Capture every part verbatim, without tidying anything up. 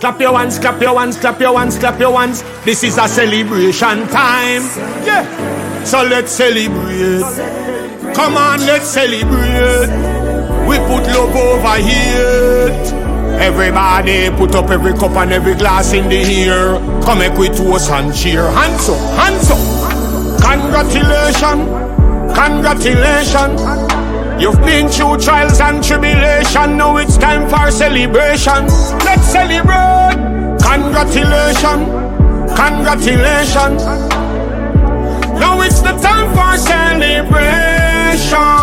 Clap your hands, clap your hands, clap your hands, clap your hands. This is a celebration time. Yeah. So let's celebrate. Come on, let's celebrate. We put love over here. Everybody put up every cup and every glass in the air. Come make we toast and cheer. Hands up, hands up. Congratulations, congratulations. You've been through trials and tribulation. Now it's time for celebration. Let's celebrate. Congratulations, congratulations. Now it's the time for celebration.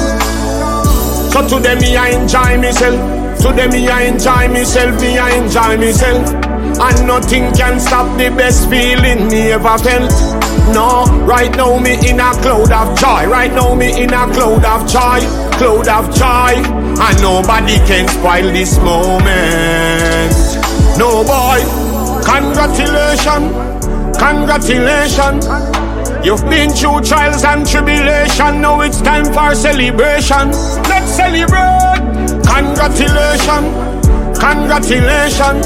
So today me I enjoy myself. Today me I enjoy myself, me I enjoy myself. And nothing can stop the best feeling me ever felt. No, right now me in a cloud of joy. Right now me in a cloud of joy. Cloud of joy. And nobody can spoil this moment. No boy. Congratulations, congratulations. You've been through trials and tribulation. Now it's time for celebration. Let's celebrate. Congratulations, congratulations.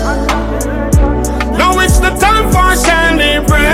Now it's the time for celebration.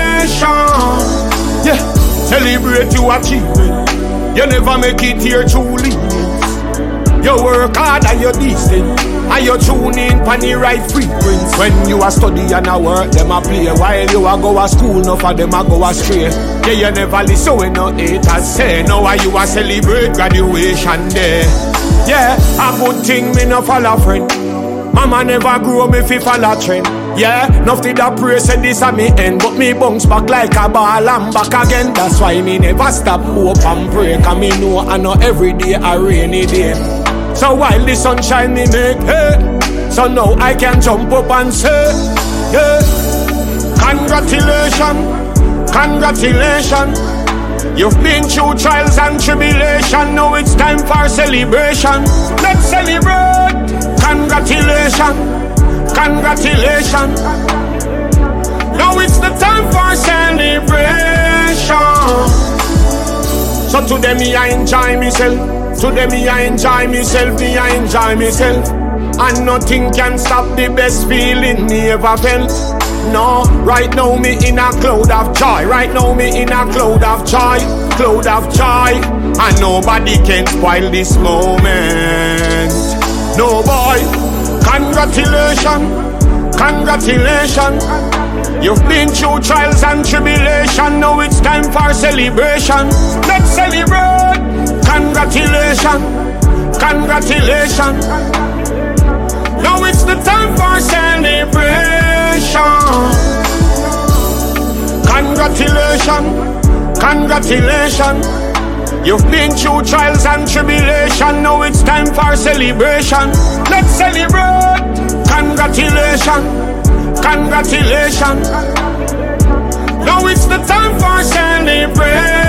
Yeah, celebrate your achievement. You never make it here truly. You work hard and you're decent. And you tune in for the right frequency. When you a study and a work, them a play. While you a go a school, no for them a go astray. Yeah, you never listen when no haters say. Now why you a celebrate graduation day? Yeah, a good thing me no follow friend. Mama never grew me fi follow trend. Yeah, nothing that pray said this a me end. But me bounce back like a ball and back again. That's why me never stop hope and pray. Cause me know I know every day a rainy day. So while the sunshine me make hey, so now I can jump up and say yeah. Congratulations, congratulations. You've been through trials and tribulation. Now it's time for celebration. Let's celebrate. Congratulations, congratulations. Now it's the time for celebration. So today me I enjoy myself. Today me I enjoy myself, me I enjoy myself. And nothing can stop the best feeling me ever felt. No, right now me in a cloud of joy. Right now me in a cloud of joy. Cloud of joy. And nobody can spoil this moment. No boy. Congratulations, congratulations. You've been through trials and tribulation. Now it's time for celebration. Let's celebrate. Congratulations, congratulations. Now it's the time for celebration. Congratulations, congratulations. You've been through trials and tribulation. Now it's time for celebration. Let's celebrate. Congratulations, congratulations. Now it's the time for celebration.